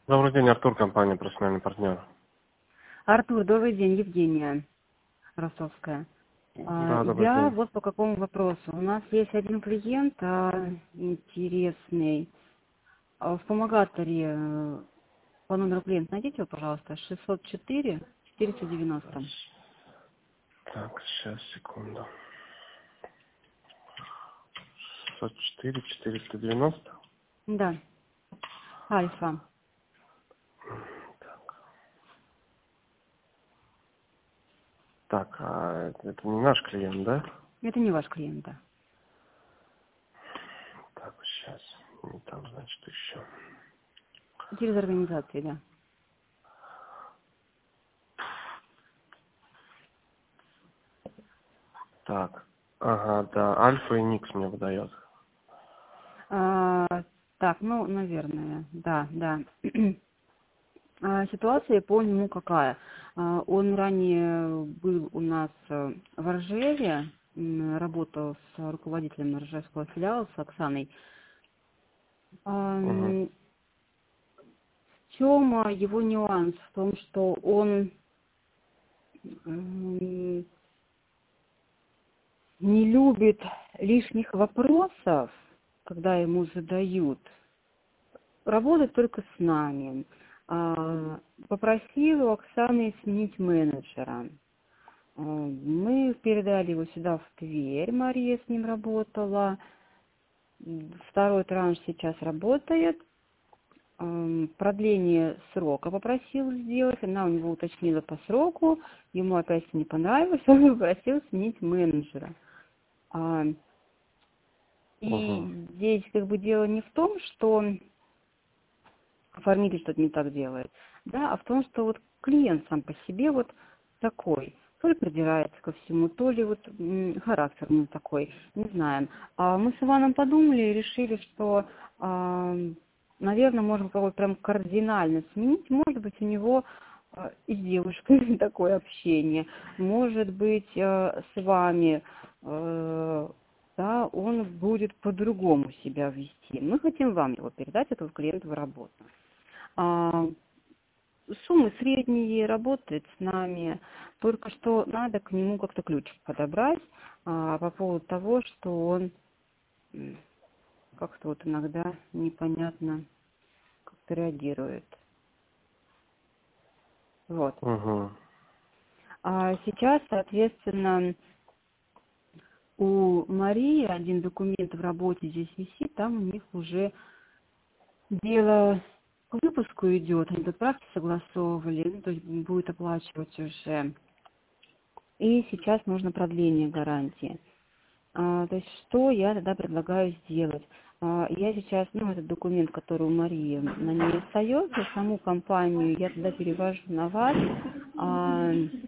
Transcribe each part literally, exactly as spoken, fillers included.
Добрый день, Артур, компания «Профессиональный партнер». Артур, добрый день, Евгения Ростовская. А, Да, добрый Я день. вот по какому вопросу. У нас есть один клиент а, интересный. А, В вспомогаторе э, по номеру клиента найдите его, пожалуйста, шестьсот четыре четыреста девяносто. Так, сейчас, секунду. шестьсот четыре четыреста девяносто. Да, Альфа. Так, а это не наш клиент, да? Это не ваш клиент, да. Так, сейчас. Не там, значит, еще. Через организации, да. Так, ага, да, Альфа и Никс мне выдает. А, так, ну, наверное, да, да. А, Ситуация по нему какая? А, Он ранее был у нас э, в Ржеве, м, работал с руководителем Ржевского филиала, с Оксаной. А, Угу, м, В чем а, его нюанс? В том, что он м, не любит лишних вопросов, когда ему задают. Работает только с нами. А, Попросил у Оксаны сменить менеджера. А, Мы передали его сюда, в Тверь. Мария с ним работала. Второй транш сейчас работает. Ам, Продление срока попросил сделать. Она у него уточнила по сроку. Ему опять не понравилось. Он попросил сменить менеджера. А, угу, И здесь как бы дело не в том, что оформитель что-то не так делает, да, а в том, что вот клиент сам по себе вот такой, то ли придирается ко всему, то ли вот м, характер ну такой, не знаем. А мы с Иваном подумали и решили, что, а, наверное, можем кого-то прям кардинально сменить. Может быть, у него а, и с девушкой такое общение, может быть, а, с вами, э, да, он будет по-другому себя вести. Мы хотим вам его передать, этого клиента в работу. А, Суммы средние, работает с нами, только что надо к нему как-то ключик подобрать а, по поводу того, что он м, как-то вот иногда непонятно как-то реагирует. Вот. угу. А сейчас, соответственно, у Марии один документ в работе здесь висит, там у них уже дело к выпуску идет, они тут правки согласовывали, ну, то есть будет оплачивать уже. И сейчас нужно продление гарантии. А, то есть что я тогда предлагаю сделать? А, я сейчас, ну, этот документ, который у Марии на ней остается, саму компанию я тогда перевожу на вас. А,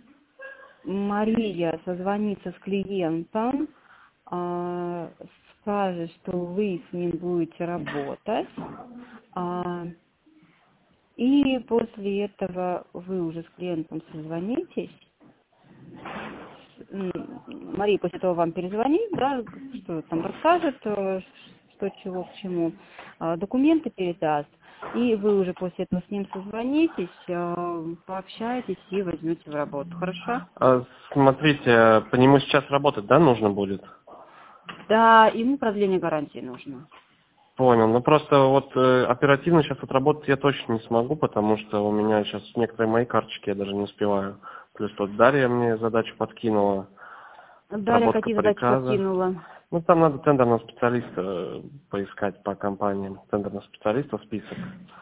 Мария созвонится с клиентом, а, скажет, что вы с ним будете работать. А, и после этого вы уже с клиентом созвонитесь. М, Мария после этого вам перезвонит, да, что там расскажет, э, что чего к чему, а, документы передаст, и вы уже после этого с ним созвонитесь, э, пообщаетесь и возьмете в работу. Хорошо? А, смотрите, по нему сейчас работать, да, нужно будет? Да, ему продление гарантии нужно. Понял. Ну просто вот э, оперативно сейчас отработать я точно не смогу, потому что у меня сейчас некоторые мои карточки я даже не успеваю. Плюс вот Дарья мне задачу подкинула, Дарья отработка какие задачи приказа. подкинула? Ну там надо тендерного специалиста э, поискать по компаниям, тендерного специалиста список.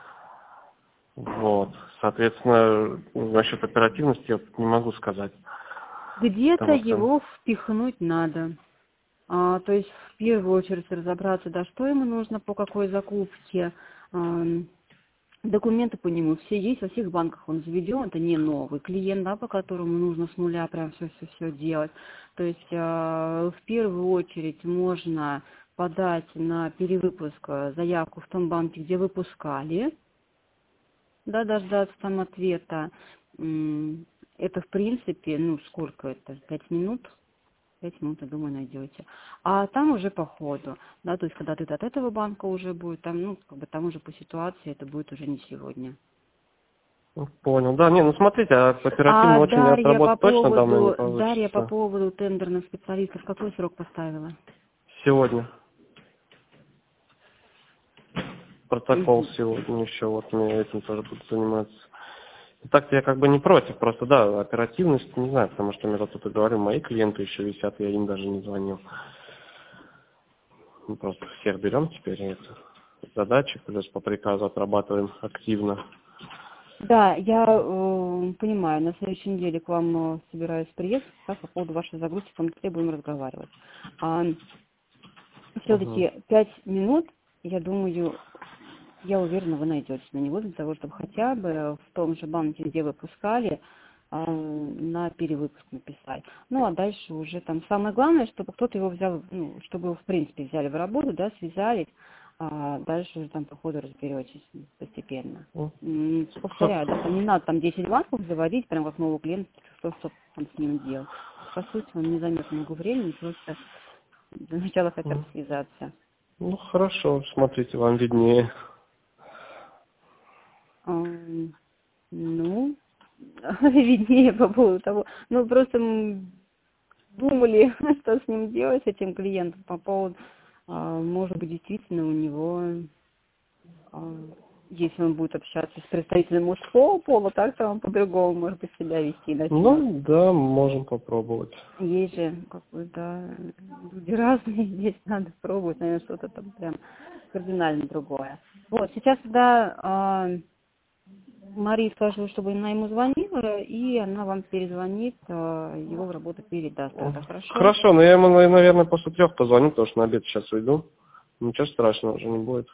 Вот. Соответственно, насчет оперативности я не могу сказать. Где-то Потому что, его впихнуть надо. А, то есть в первую очередь разобраться, да, что ему нужно, по какой закупке. Ам, Документы по нему все есть, во всех банках он заведен, это не новый клиент, да, по которому нужно с нуля прям все-все-все делать. То есть э, в первую очередь можно подать на перевыпуск э, заявку в том банке, где выпускали, да, дождаться там ответа. М, Это в принципе, ну сколько это, пять минут, пять минут, я думаю, найдете. А там уже по ходу, да, то есть когда ты от этого банка уже будет, там, ну, как бы там уже по ситуации это будет уже не сегодня. Ну, понял. Да, не, ну смотрите, а оперативно А очень Дарья по отработать точно давно не поводу, Дарья по получится. поводу тендерных специалистов какой срок поставила? Сегодня. Протокол Мгм. сегодня еще, вот мне этим тоже буду заниматься. И так-то я как бы не против, просто да, оперативность, не знаю, потому что я тут и говорю, мои клиенты еще висят, я им даже не звонил. Мы просто всех берем теперь, и это задачи, плюс по приказу отрабатываем активно. Да, я э, понимаю, на следующей неделе к вам э, собираюсь приехать, как по поводу вашей загрузки, в том числе будем разговаривать. А, Угу. все-таки пять минут, я думаю, я уверена, вы найдете на него для того, чтобы хотя бы в том же банке, где вы пускали, а, на перевыпуск написать. Ну, а дальше уже там самое главное, чтобы кто-то его взял, ну, чтобы его в принципе взяли в работу, да, связали, а дальше уже там по ходу разберетесь постепенно. М, Повторяю, да, там не надо там десять банков заводить, прям как нового клиента, что, что там с ним делать. По сути, он не займет много времени, просто для начала хотя бы связаться. Ну хорошо, смотрите, вам виднее. Ам, Ну, виднее по поводу того. Ну, просто м, думали, что с ним делать, с этим клиентом, по поводу, а, может быть, действительно у него, а, если он будет общаться с представителем мужского пола, как-то он по-другому, может быть, себя вести начнет. Ну да, можем попробовать. Есть же, как бы, да, люди разные, здесь надо пробовать, наверное, что-то там прям кардинально другое. Вот, сейчас, да, а, Марии скажу, чтобы она ему звонила, и она вам перезвонит, э, его в работу передаст. Тогда хорошо? Хорошо, но я ему, наверное, после трех позвоню, потому что на обед сейчас уйду. Ничего страшного уже не будет.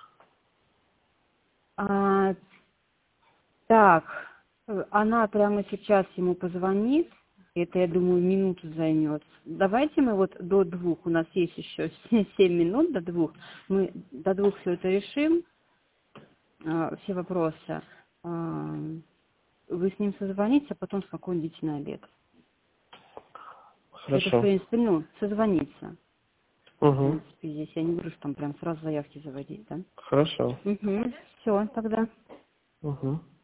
А, так, э, она прямо сейчас ему позвонит. Это, я думаю, минуту займет. Давайте мы вот до двух, у нас есть еще семь минут до двух. Мы до двух все это решим, э, все вопросы. А, Вы с ним созвонитесь, а потом спокойно идите на обед. Это, в Хорошо. принципе, ну, созвониться. В Угу. принципе, здесь я не буду там прям сразу заявки заводить, да? Хорошо. Угу. Все, тогда. Угу.